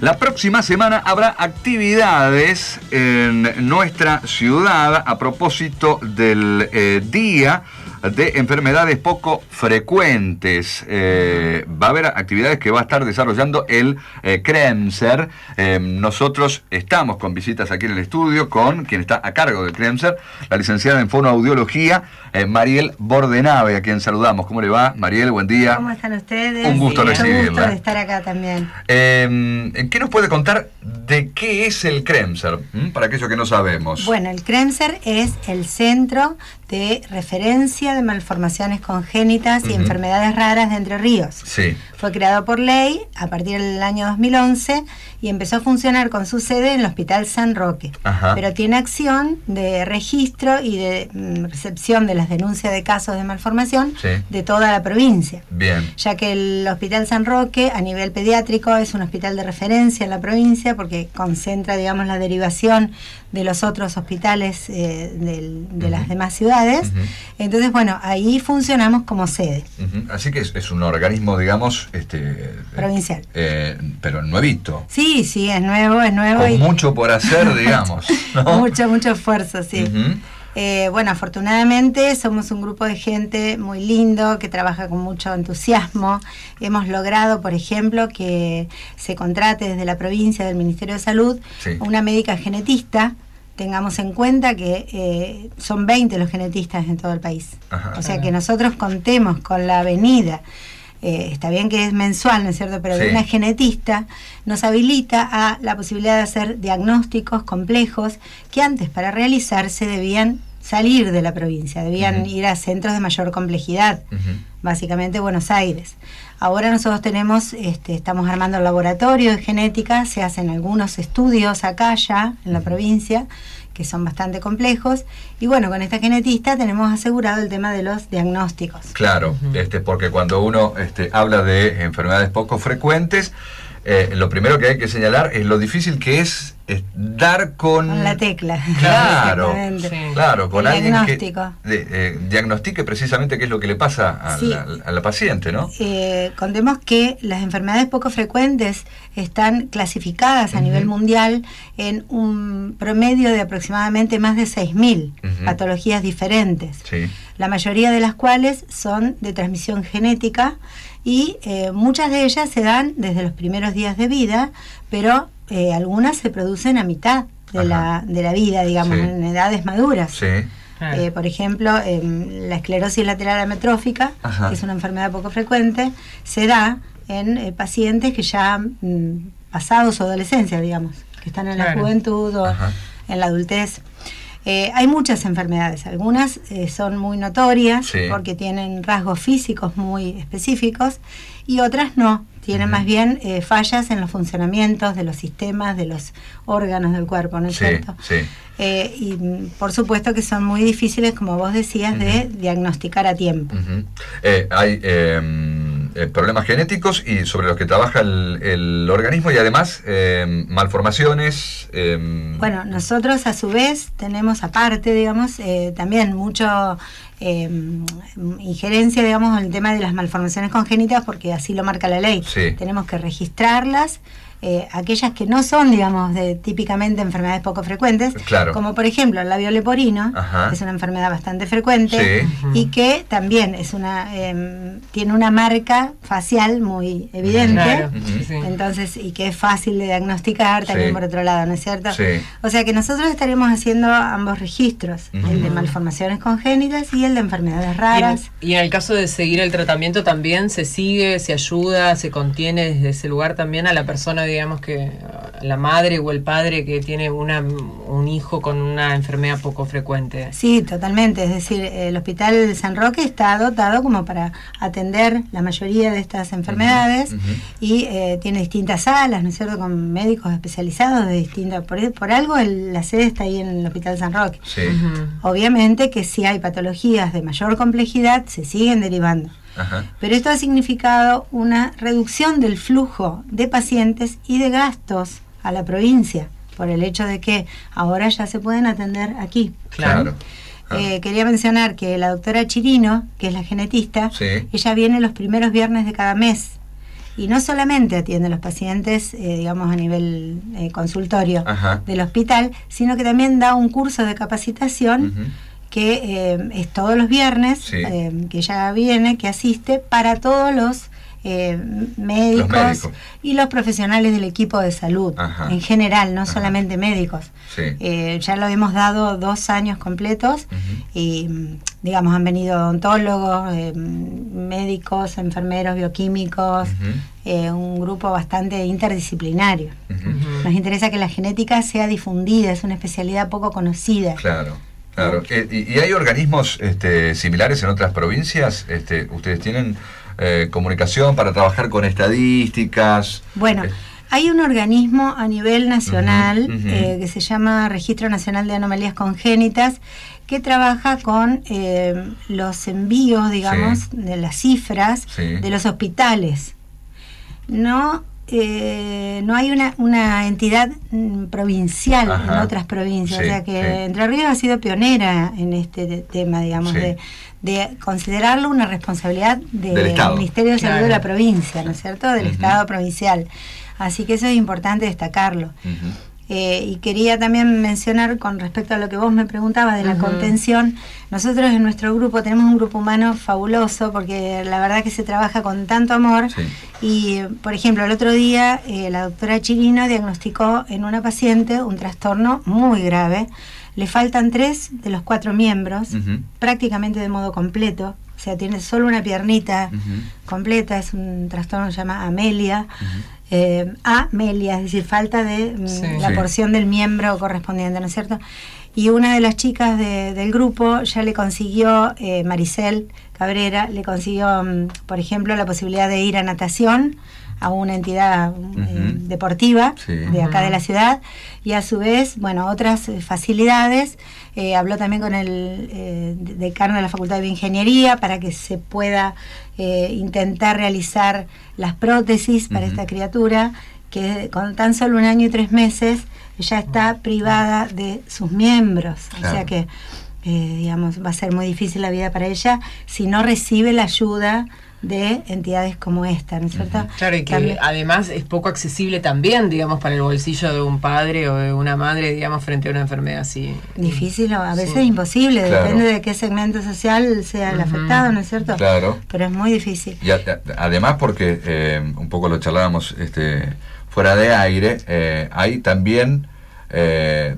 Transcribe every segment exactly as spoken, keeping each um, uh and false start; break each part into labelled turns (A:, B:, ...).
A: La próxima semana habrá actividades en nuestra ciudad a propósito del eh, Día de Enfermedades Poco Frecuentes. Eh, va a haber actividades que va a estar desarrollando el eh, CREMSER. Eh, nosotros estamos con visitas aquí en el estudio con quien está a cargo del CREMSER, la licenciada en Fonoaudiología, eh, Mariel Bordenave, a quien saludamos. ¿Cómo le va, Mariel? Buen día.
B: ¿Cómo están ustedes?
A: Un gusto
B: sí,
A: recibirla.
B: Un gusto de estar acá también.
A: Eh, ¿Qué nos puede contar de qué es el CREMSER? ¿Mm? Para aquellos que no sabemos.
B: Bueno, el CREMSER es el Centro de Referencia de Malformaciones Congénitas y uh-huh. Enfermedades Raras de Entre Ríos.
A: Sí.
B: Fue creado por ley a partir del año dos mil once y empezó a funcionar con su sede en el Hospital San Roque. Ajá. Pero tiene acción de registro y de mm, recepción de las denuncias de casos de malformación sí. de toda la provincia.
A: Bien.
B: Ya que el Hospital San Roque, a nivel pediátrico, es un hospital de referencia en la provincia porque concentra, digamos, la derivación de los otros hospitales eh, de, de uh-huh. las demás ciudades. Uh-huh. Entonces, bueno, ahí funcionamos como sede.
A: Uh-huh. Así que es, es un organismo, digamos, este
B: provincial.
A: Eh, pero nuevito.
B: Sí, sí, es nuevo, es nuevo.
A: Con
B: y
A: mucho por hacer, digamos, ¿no?
B: Mucho, mucho esfuerzo, sí. Uh-huh. Eh, bueno, afortunadamente somos un grupo de gente muy lindo que trabaja con mucho entusiasmo. Hemos logrado, por ejemplo, que se contrate desde la provincia del Ministerio de Salud sí. una médica genetista. Tengamos en cuenta que eh, son veinte los genetistas en todo el país. Ajá. O sea que nosotros contemos con la venida, eh, está bien que es mensual, ¿no es cierto?, pero sí. de una genetista nos habilita a la posibilidad de hacer diagnósticos complejos que antes para realizarse debían salir de la provincia, debían uh-huh. ir a centros de mayor complejidad, uh-huh. básicamente Buenos Aires. Ahora nosotros tenemos, este, estamos armando el laboratorio de genética, se hacen algunos estudios acá ya en la provincia, que son bastante complejos, y bueno, con esta genetista tenemos asegurado el tema de los diagnósticos.
A: Claro, uh-huh. este, porque cuando uno este, habla de enfermedades poco frecuentes, eh, lo primero que hay que señalar es lo difícil que es, es dar con...
B: Con la tecla.
A: Claro, sí. claro, con
B: el
A: alguien
B: diagnóstico.
A: que de, eh, diagnostique precisamente qué es lo que le pasa a, sí. la, a la paciente, ¿no?
B: Eh, contemos que las enfermedades poco frecuentes están clasificadas a uh-huh. nivel mundial en un promedio de aproximadamente más de seis mil uh-huh. patologías diferentes, sí. la mayoría de las cuales son de transmisión genética y eh, muchas de ellas se dan desde los primeros días de vida, pero eh, algunas se producen a mitad de la, de la vida, digamos, sí. en edades maduras. Sí. Eh, por ejemplo, eh, la esclerosis lateral amiotrófica, Ajá. que es una enfermedad poco frecuente, se da en eh, pacientes que ya mm, pasados su adolescencia, digamos, que están en claro. la juventud o Ajá. en la adultez. Eh, hay muchas enfermedades, algunas eh, son muy notorias sí. porque tienen rasgos físicos muy específicos y otras no, tienen uh-huh. más bien eh, fallas en los funcionamientos de los sistemas, de los órganos del cuerpo, ¿no es sí, cierto? Sí. Eh, y por supuesto que son muy difíciles, como vos decías, uh-huh. de diagnosticar a tiempo.
A: Uh-huh. eh, hay eh, eh, problemas genéticos y sobre los que trabaja el, el organismo y además eh, malformaciones. Eh,
B: bueno, nosotros a su vez tenemos aparte, digamos, eh, también mucho... Eh, injerencia, digamos, en el tema de las malformaciones congénitas porque así lo marca la ley. Sí. Tenemos que registrarlas, eh, aquellas que no son, digamos, de típicamente enfermedades poco frecuentes,
A: claro.
B: como por ejemplo el labio leporino, Ajá. que es una enfermedad bastante frecuente sí. y que también es una eh, tiene una marca facial muy evidente, claro. uh-huh. entonces, y que es fácil de diagnosticar también sí. por otro lado, ¿no es cierto? Sí. O sea que nosotros estaremos haciendo ambos registros, uh-huh. el de malformaciones congénitas y el de enfermedades raras.
C: Y en, y en el caso de seguir el tratamiento también se sigue, se ayuda, se contiene desde ese lugar también a la persona, digamos, que la madre o el padre que tiene una, un hijo con una enfermedad poco frecuente.
B: Sí, totalmente, es decir, el Hospital San Roque está dotado como para atender la mayoría de estas enfermedades uh-huh. y eh, tiene distintas salas, ¿no es cierto?, con médicos especializados de distintas, por, por algo el, la sede está ahí en el Hospital San Roque. Sí. Uh-huh. Obviamente que si hay patologías de mayor complejidad se siguen derivando. Ajá. Pero esto ha significado una reducción del flujo de pacientes y de gastos a la provincia, por el hecho de que ahora ya se pueden atender aquí.
A: Claro.
B: Ah. Eh, quería mencionar que la doctora Chirino, que es la genetista, sí. ella viene los primeros viernes de cada mes y no solamente atiende a los pacientes, eh, digamos, a nivel eh, consultorio
A: Ajá.
B: del hospital, sino que también da un curso de capacitación uh-huh. que eh, es todos los viernes, sí. eh, que ella viene, que asiste para todos los Eh, médicos, los médicos y los profesionales del equipo de salud. Ajá. En general, no Ajá. solamente médicos.
A: Sí.
B: Eh, ya lo hemos dado dos años completos uh-huh. y, digamos, han venido odontólogos, eh, médicos, enfermeros, bioquímicos, uh-huh. eh, un grupo bastante interdisciplinario. Uh-huh. Uh-huh. Nos interesa que la genética sea difundida, es una especialidad poco conocida.
A: Claro. Claro. Eh, y, ¿Y hay organismos este, similares en otras provincias? Este, ¿Ustedes tienen eh, comunicación para trabajar con estadísticas?
B: Bueno, eh. hay un organismo a nivel nacional uh-huh, uh-huh. Eh, que se llama Registro Nacional de Anomalías Congénitas, que trabaja con eh, los envíos, digamos, sí. de las cifras sí. de los hospitales. No... Eh, no hay una, una entidad mm, provincial Ajá. en otras provincias, sí, o sea que sí. Entre Ríos ha sido pionera en este de, tema, digamos, sí. de, de considerarlo una responsabilidad de, del, del Ministerio de Salud claro. de la provincia, ¿no es cierto?, del uh-huh. Estado provincial. Así que eso es importante destacarlo. Uh-huh. Eh, y quería también mencionar con respecto a lo que vos me preguntabas de la uh-huh. contención, nosotros en nuestro grupo tenemos un grupo humano fabuloso porque la verdad que se trabaja con tanto amor sí. y, por ejemplo, el otro día eh, la doctora Chirino diagnosticó en una paciente un trastorno muy grave, le faltan tres de los cuatro miembros, uh-huh. prácticamente de modo completo, o sea, tiene solo una piernita uh-huh. completa, es un trastorno que se llama amelia, uh-huh. Eh, amelia, es decir, falta de sí, la sí. porción del miembro correspondiente, ¿no es cierto? Y una de las chicas de, del grupo ya le consiguió, eh, Maricel Cabrera, le consiguió, um, por ejemplo, la posibilidad de ir a natación a una entidad uh-huh. eh, deportiva sí. de acá uh-huh. de la ciudad, y a su vez, bueno, otras eh, facilidades. Eh, habló también con el eh, decano de la Facultad de Bioingeniería para que se pueda eh, intentar realizar las prótesis para uh-huh. esta criatura, que con tan solo un año y tres meses ya está privada de sus miembros. Claro. O sea que, eh, digamos, va a ser muy difícil la vida para ella si no recibe la ayuda de entidades como esta, ¿no es cierto? Uh-huh.
C: Claro, y que también, además es poco accesible también, digamos, para el bolsillo de un padre o de una madre, digamos, frente a una enfermedad así.
B: Difícil, a veces sí. imposible, claro. depende de qué segmento social sea el uh-huh. afectado, ¿no es cierto?
A: Claro.
B: Pero es muy difícil.
A: Y a, a, además porque, eh, un poco lo charlábamos este, fuera de aire, eh, hay también... Eh,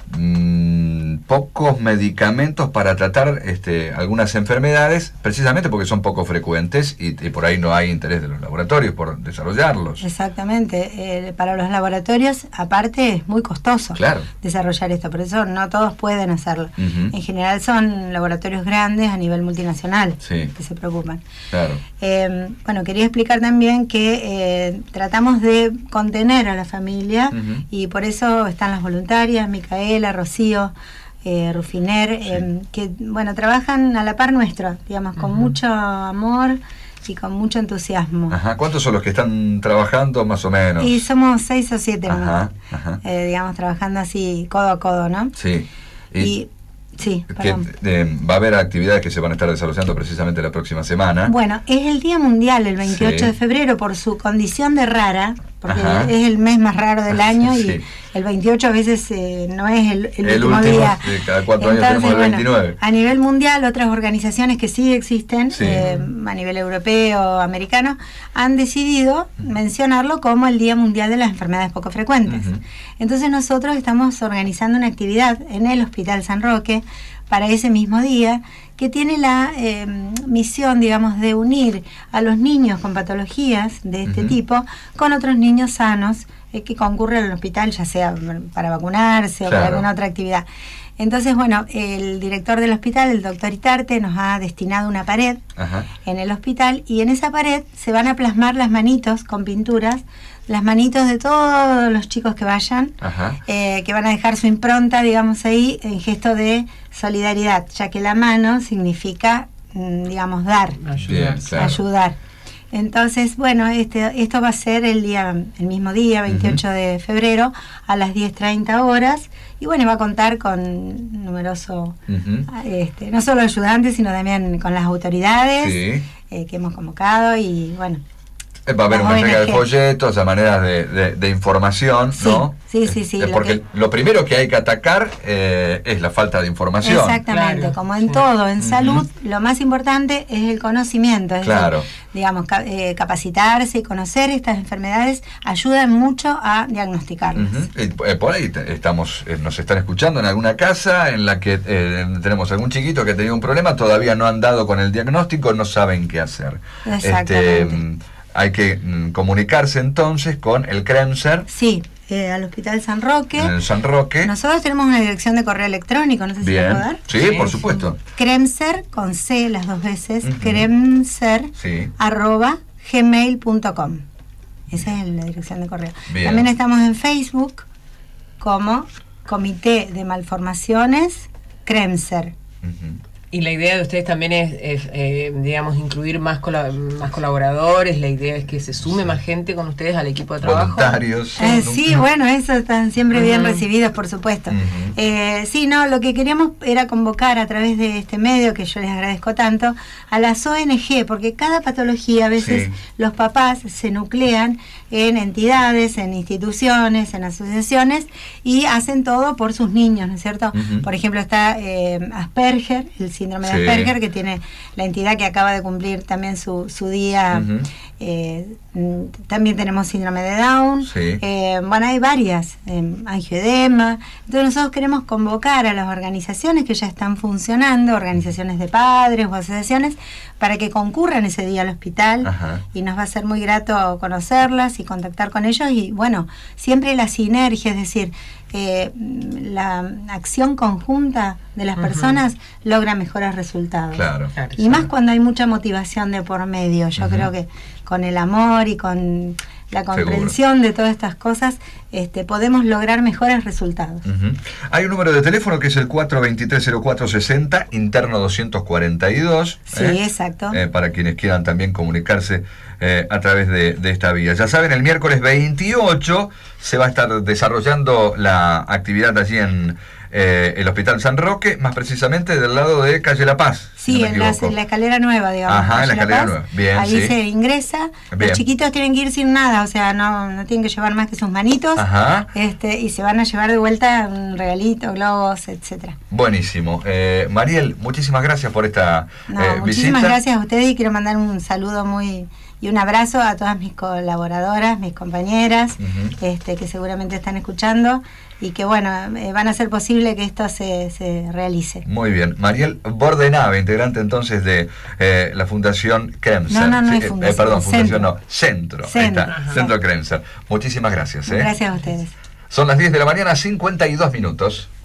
A: mmm, pocos medicamentos para tratar este, algunas enfermedades, precisamente porque son poco frecuentes y, y por ahí no hay interés de los laboratorios por desarrollarlos.
B: Exactamente, eh, para los laboratorios aparte es muy costoso
A: claro.
B: desarrollar esto, por eso no todos pueden hacerlo.
A: Uh-huh.
B: En general son laboratorios grandes a nivel multinacional
A: sí.
B: que se preocupan.
A: Claro.
B: Eh, bueno, quería explicar también que eh, tratamos de contener a la familia uh-huh. y por eso están las voluntarias, Micaela, Rocío, eh, Rufiner, sí. eh, que bueno, trabajan a la par nuestro, digamos, con uh-huh. mucho amor y con mucho entusiasmo.
A: Ajá. ¿Cuántos son los que están trabajando más o menos?
B: Y somos seis o siete,
A: ajá, ajá.
B: Eh, digamos, trabajando así codo a codo, ¿no?
A: Sí.
B: Y, y sí,
A: que, eh, va a haber actividades que se van a estar desarrollando precisamente la próxima semana.
B: Bueno, es el Día Mundial, el veintiocho sí. de febrero, por su condición de rara, porque
A: ajá.
B: es el mes más raro del año
A: sí.
B: y el veintiocho a veces eh, no es el, el,
A: el
B: último, último día.
A: De cada cuatro Entonces, años tenemos el veintinueve.
B: Bueno, a nivel mundial, otras organizaciones que sí existen, sí. Eh, a nivel europeo, americano, han decidido uh-huh. mencionarlo como el Día Mundial de las Enfermedades Poco Frecuentes. Uh-huh. Entonces nosotros estamos organizando una actividad en el Hospital San Roque para ese mismo día, que tiene la eh, misión, digamos, de unir a los niños con patologías de este uh-huh. tipo con otros niños sanos eh, que concurren al hospital, ya sea para vacunarse claro. o para alguna otra actividad. Entonces, bueno, el director del hospital, el doctor Itarte, nos ha destinado una pared Ajá. en el hospital, y en esa pared se van a plasmar las manitos con pinturas, las manitos de todos los chicos que vayan, eh, que van a dejar su impronta, digamos, ahí, en gesto de solidaridad, ya que la mano significa, digamos, dar,
C: ayudar.
A: Bien, claro.
B: ayudar. Entonces, bueno, este, esto va a ser el día, el mismo día, veintiocho uh-huh. de febrero, a las diez treinta horas, y bueno, va a contar con numeroso, uh-huh. este, no solo ayudantes, sino también con las autoridades sí. eh, que hemos convocado, y bueno,
A: Va a haber
B: las
A: una entrega
B: O N G.
A: de folletos, a maneras de, de, de información,
B: Sí,
A: ¿no?
B: sí, sí, sí,
A: Eh,
B: lo
A: porque
B: que-
A: lo primero que hay que atacar eh, es la falta de información.
B: Exactamente,
C: Claro,
B: como en
C: sí.
B: todo, en
A: Ujú.
B: salud, lo más importante es el conocimiento, es
A: Claro.
B: decir, digamos, ca- eh, capacitarse y conocer estas enfermedades ayudan mucho a diagnosticarlas.
A: Ujú. Y, eh, por ahí te- estamos, eh, nos están escuchando en alguna casa en la que eh, tenemos algún chiquito que ha tenido un problema, todavía no han dado con el diagnóstico, no saben qué hacer.
B: Exactamente.
A: Este, mm, hay que mm, comunicarse entonces con el Kremser
B: Sí, eh, al Hospital San Roque.
A: en el San Roque.
B: Nosotros tenemos una dirección de correo electrónico, no sé si
A: Bien.
B: lo puedo dar.
A: Sí,
C: Sí,
A: por
C: sí.
A: supuesto.
B: Kremser, con C las dos veces,
A: Ujú.
B: kremser,
A: Sí.
B: arroba gmail punto com. Esa es la dirección de correo.
A: Bien.
B: También estamos en Facebook como Comité de Malformaciones Kremser.
A: Ujú.
C: Y la idea de ustedes también es, es, eh, digamos, incluir más, cola- más colaboradores. La idea es que se sume más gente con ustedes al equipo de trabajo.
A: Voluntarios.
B: Eh,
A: ¿no?
B: sí, bueno, eso están siempre bien
C: Ujú.
B: recibidos, por supuesto.
A: Ujú.
B: Eh, sí, no, lo que queríamos era convocar a través de este medio, que yo les agradezco tanto, a las O N G, porque cada patología, a veces
A: Sí.
B: los papás se nuclean en entidades, en instituciones, en asociaciones, y hacen todo por sus niños, ¿no es cierto?
A: Ujú.
B: Por ejemplo, está eh, Asperger, el síndrome
A: Sí.
B: de Asperger, que tiene la entidad que acaba de cumplir también su, su día.
A: Ujú.
B: Eh, mm, también tenemos síndrome de Down.
A: Sí.
B: Eh, bueno, hay varias, eh, angioedema. Entonces nosotros queremos convocar a las organizaciones que ya están funcionando, organizaciones de padres o asociaciones, para que concurran ese día al hospital.
A: Ajá.
B: Y nos va a ser muy grato conocerlas y contactar con ellos. Y bueno, siempre la sinergia, es decir, eh, la acción conjunta de las
C: Ujú.
B: personas logra mejores resultados.
A: Claro.
C: Claro,
B: Y
C: sí.
B: más cuando hay mucha motivación de por medio. Yo
A: Ujú.
B: creo que con el amor y con la comprensión de todas estas cosas, este, podemos lograr mejores resultados.
A: Ujú. Hay un número de teléfono que es el cuatro dos tres cero cuatro seis cero, interno doscientos cuarenta y dos.
B: Sí,
A: ¿eh?
B: exacto.
A: Eh, para quienes quieran también comunicarse eh, a través de, de esta vía. Ya saben, el miércoles veintiocho se va a estar desarrollando la actividad allí en eh, el Hospital San Roque, más precisamente del lado de Calle La Paz. si
B: Sí,
A: no me
B: en la,
A: equivoco.
B: en la escalera nueva, digamos.
A: Ajá, en la
B: Calle
A: escalera
B: Paz.
A: nueva. Bien,
B: Ahí
A: sí.
B: se ingresa.
A: Bien.
B: Los chiquitos tienen que ir sin nada, o sea, no, no tienen que llevar más que sus manitos.
A: Ajá.
B: Este, y se van a llevar de vuelta un regalito, globos, etcétera.
A: Buenísimo. Eh, Mariel, muchísimas gracias por esta
B: No,
A: eh,
B: muchísimas
A: visita.
B: gracias a ustedes y quiero mandar un saludo muy y un abrazo a todas mis colaboradoras, mis compañeras,
A: Ujú.
B: este, que seguramente están escuchando y que bueno, eh, van a hacer posible que esto se, se realice.
A: Muy bien. Mariel Bordenave, integrante entonces de eh, la Fundación Kremser.
B: No, no, no
A: Sí,
B: es
A: eh,
B: fundación,
A: perdón, Fundación
B: centro.
A: no, Centro. Ahí
B: Centro,
A: está,
B: ajá.
A: Centro Kremser. Muchísimas gracias. ¿eh?
B: Gracias a ustedes.
A: Son las diez de la mañana, cincuenta y dos minutos.